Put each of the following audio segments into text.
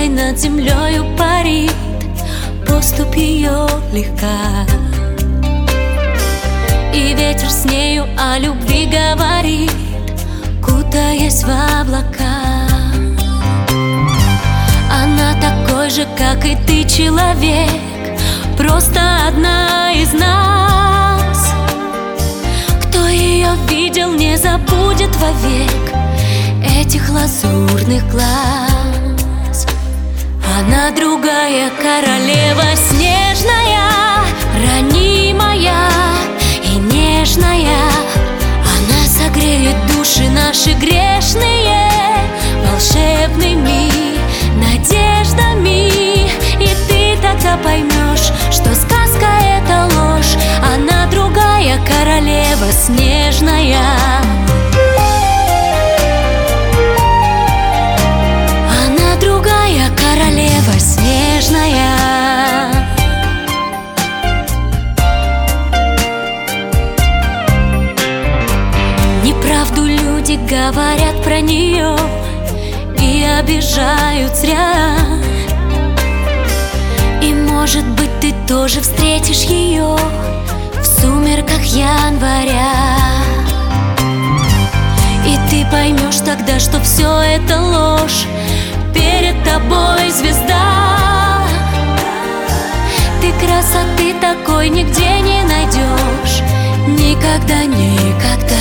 звездой над землею парит, поступь ее легка. И ветер с нею о любви говорит, кутаясь в облака. Она такой же, как и ты, человек, просто одна из нас. Кто ее видел, не забудет вовек этих лазурных глаз. Она другая королева снежная, ранимая и нежная. Она согреет души наши грешные волшебными надеждами. И ты тогда поймешь, что сказка — это ложь. Она другая королева снежная. Она другая королева снежная. Неправду люди говорят про нее и обижают зря. И может быть ты тоже встретишь ее в сумерках января. И ты поймешь тогда, что все это ложь. Перед тобой звезда. Ты красоты такой нигде не найдешь, никогда, никогда.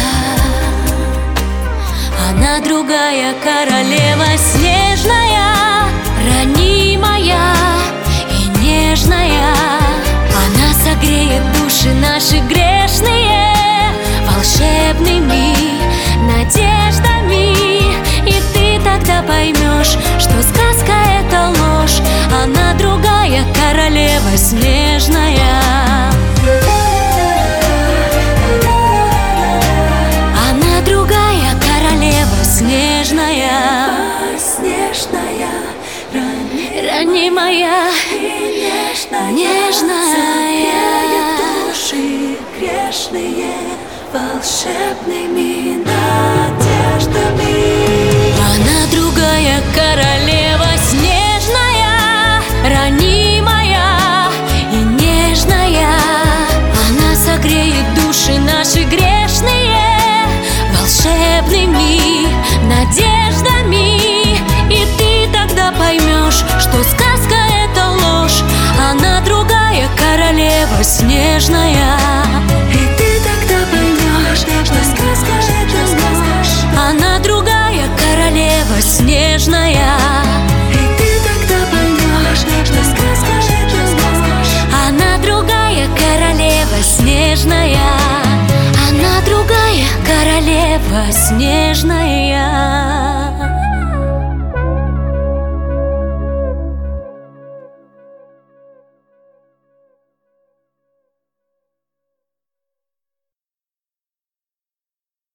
Она другая королева снежная, ранимая и нежная. Она согреет души наши грешные волшебными надеждами. И ты тогда поймешь, что сказка — это ложь. Она другая королева снежная. Она другая королева снежная. Снежная, ранимая и нежная. Согреет души грешные волшебными надеждами. Она другая королева снежная, ранимая и нежная. Она согреет души наши грешные волшебными надеждами. И ты тогда поймешь, что сказка — это ложь. Она другая королева снежная. И ты тогда поймешь, что сказка — это ложь. Она другая королева снежная. И ты тогда поймешь, что сказка — это ложь. Она другая королева снежная. Она другая королева снежная.